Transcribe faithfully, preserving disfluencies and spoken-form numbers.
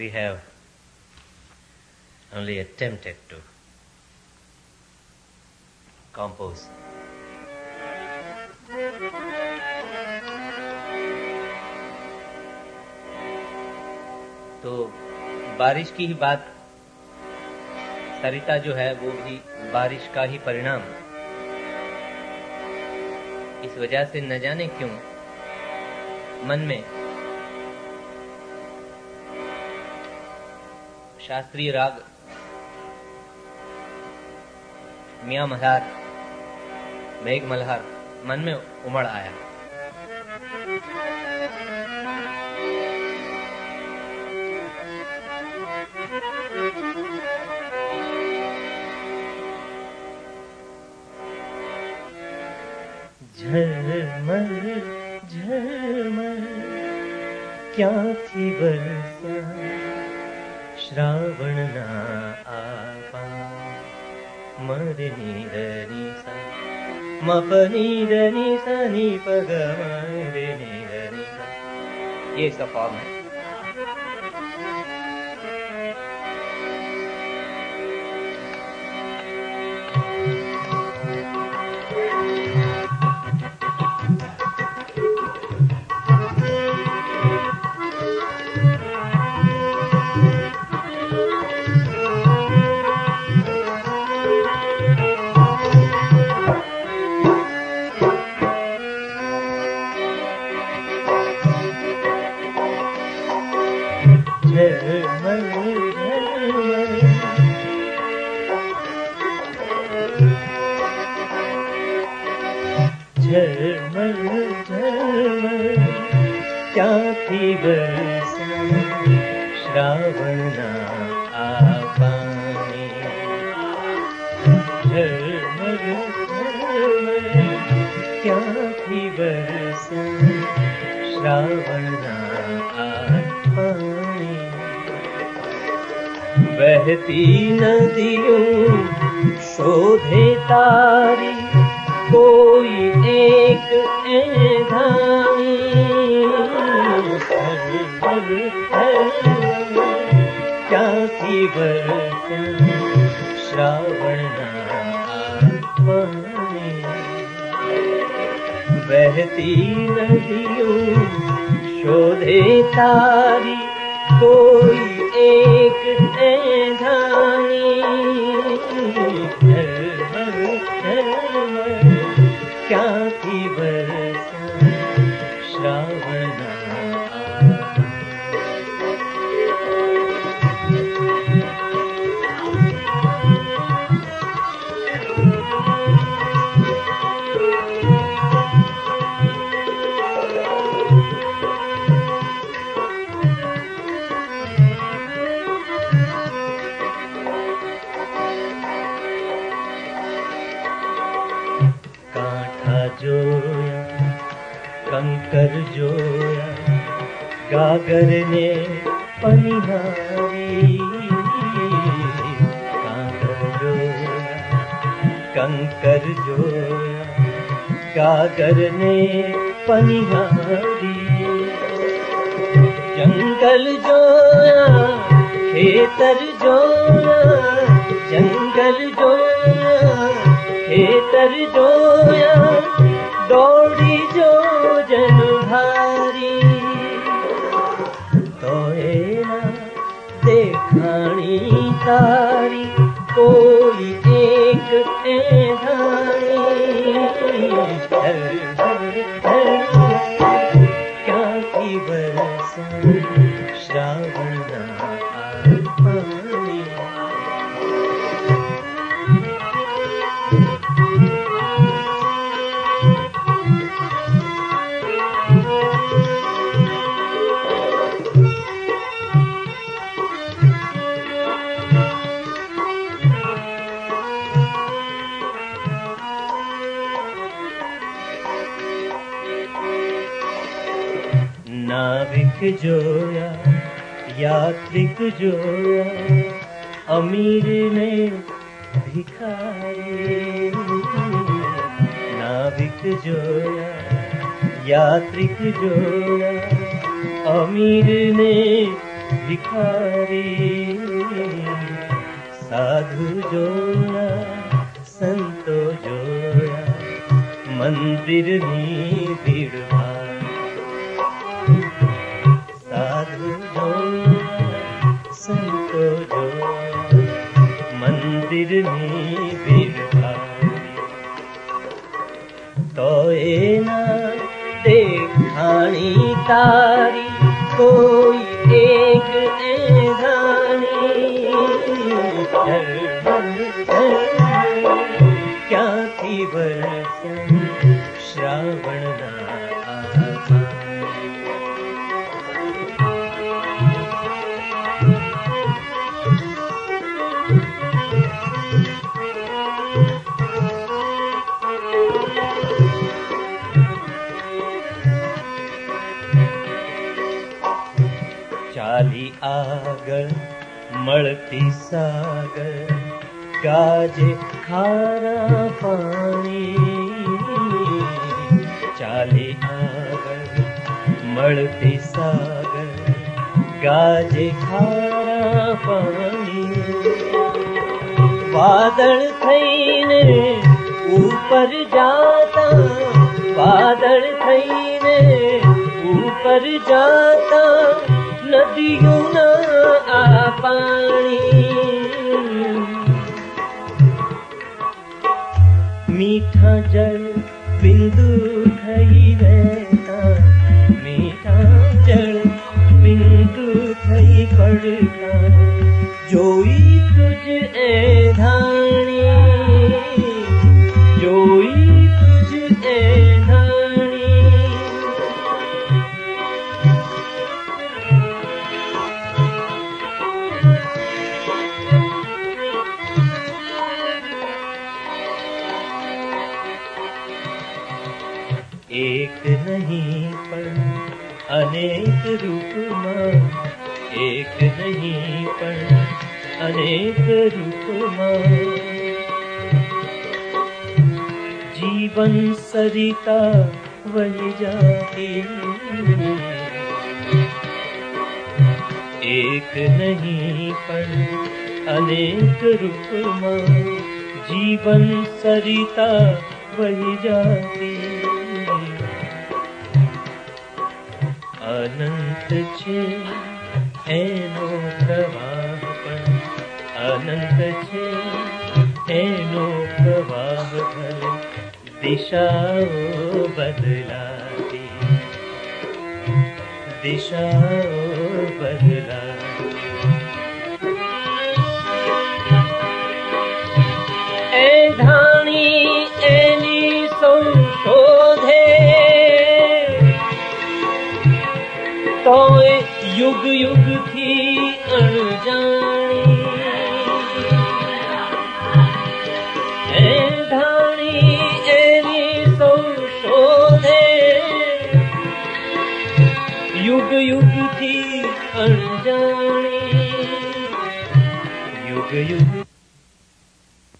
we have only attempted to compose. तो बारिश की ही बात, सरिता जो है वो भी बारिश का ही परिणाम। इस वजह से न जाने क्यों मन में शास्त्रीय राग मियां मल्हार, मेघ मल्हार मन में उमड़ आया। झरमर झरमर क्या थी वर्षा, श्रावण ना आपा, मरनी धनी सा, मपनी धनी सा, नी पग मरनी धनी सा। ये इसका फॉर्म है। बहती नदियों शोधे तारी, कोई एक ऐधानी, क्या थी वर्षा, श्रावण ना आपानी। बहती नदियों शोधे तारी, कोई एक ऐधानी, झरमर झरमर क्या थी वर्षा, श्रावण ना कंकर जोया, गागर ने पनिहारी, गागर जोया, कंकर जोया, गागर ने पनिहारी। जंगल जोया, खेतर जोया, जंगल जोया, खेतर जोया, दौड़ी जो जन भारी, तोए ना देखानी तारी, कोई एक ऐधानी, झरमर झरमर क्या थी वर्षा, श्रावण ना आपानी। नाविक जोया, यात्रिक जोया, अमीर ने भिखारी। नाविक जोया, यात्रिक जोया, अमीर ने भिखारी साधु जोया संतो जोया मंदिर नी भीड़ भारी साधु जोया संतो जोया मंदिर नी भीड़ भारी तो एना देखाणी तारी कोई एक एधानी क्या थी बरसन श्रावण चाली आगर मळती सागर गाजे खारा पानी चाली आगर मळती सागर गाजे खारा पानी वादळ थईने ऊपर जाता वादळ थईने ऊपर जाता नदियों ना आ पानी मीठा जल बिंदु थई रहता मीठा जल बिंदु थई पड़ता जोई तुझ ए धानी जोई तुझ ए धानी एक नहीं पर अनेक रूप में एक नहीं पर अनेक रूप में जीवन सरिता वही जाती एक नहीं पर अनेक रूप में जीवन सरिता वही जाती अनंत छे एनो प्रवाह पण अनंत छे एनो प्रवाह भले दिशाओ बदलाती दिशाओ बदलाती ए धाणी एनी संशोधे तो युग युग थी अणजानी ए धाणी एनी संशोधे युग युग थी अणजानी युग युग